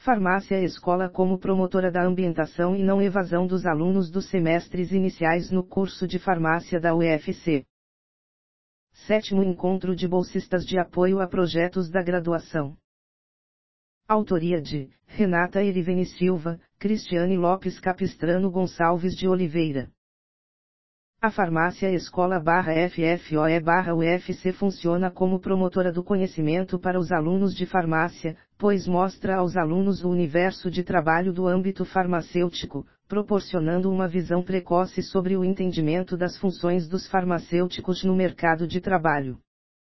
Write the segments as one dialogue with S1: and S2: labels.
S1: Farmácia Escola como promotora da ambientação e não evasão dos alunos dos semestres iniciais no curso de farmácia da UFC. 7º Encontro de bolsistas de apoio a projetos da graduação. Autoria de Renata Erivene Silva, Cristiane Lopes Capistrano Gonçalves de Oliveira. A Farmácia Escola/FFOE/UFC funciona como promotora do conhecimento para os alunos de farmácia, pois mostra aos alunos o universo de trabalho do âmbito farmacêutico, proporcionando uma visão precoce sobre o entendimento das funções dos farmacêuticos no mercado de trabalho.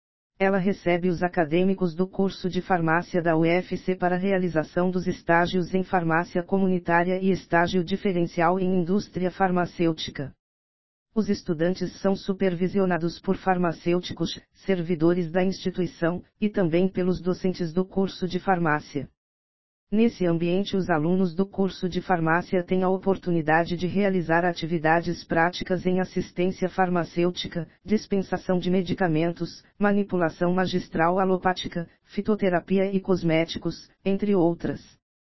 S1: Ela recebe os acadêmicos do curso de farmácia da UFC para a realização dos estágios em farmácia comunitária e estágio diferencial em indústria farmacêutica. Os estudantes são supervisionados por farmacêuticos, servidores da instituição, e também pelos docentes do curso de farmácia. Nesse ambiente, os alunos do curso de farmácia têm a oportunidade de realizar atividades práticas em assistência farmacêutica, dispensação de medicamentos, manipulação magistral alopática, fitoterapia e cosméticos, entre outras.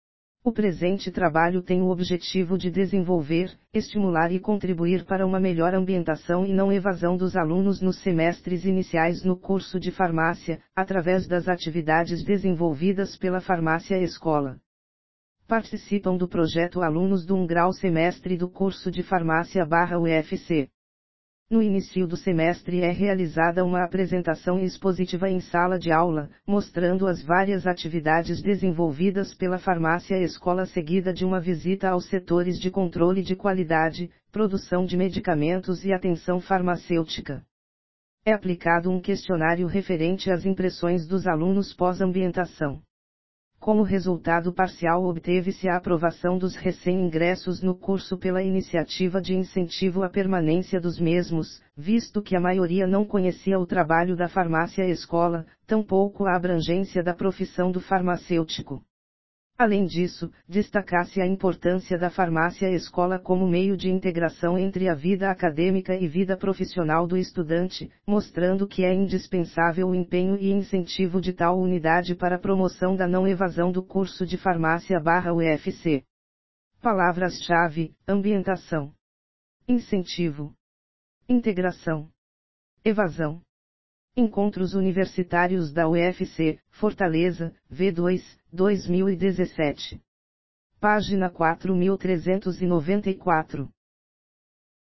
S1: O presente trabalho tem o objetivo de desenvolver, estimular e contribuir para uma melhor ambientação e não evasão dos alunos nos semestres iniciais no curso de farmácia, através das atividades desenvolvidas pela Farmácia Escola. Participam do projeto alunos do 1 grau semestre do curso de farmácia/UFC. No início do semestre é realizada uma apresentação expositiva em sala de aula, mostrando as várias atividades desenvolvidas pela Farmácia Escola, seguida de uma visita aos setores de controle de qualidade, produção de medicamentos e atenção farmacêutica. É aplicado um questionário referente às impressões dos alunos pós-ambientação. Como resultado parcial, obteve-se a aprovação dos recém-ingressos no curso pela iniciativa de incentivo à permanência dos mesmos, visto que a maioria não conhecia o trabalho da Farmácia Escola, tampouco a abrangência da profissão do farmacêutico. Além disso, destaca-se a importância da Farmácia Escola como meio de integração entre a vida acadêmica e vida profissional do estudante, mostrando que é indispensável o empenho e incentivo de tal unidade para a promoção da não evasão do curso de farmácia/UFC. Palavras-chave: ambientação, incentivo, integração, evasão. Encontros Universitários da UFC, Fortaleza, V2, 2017. Página 4394.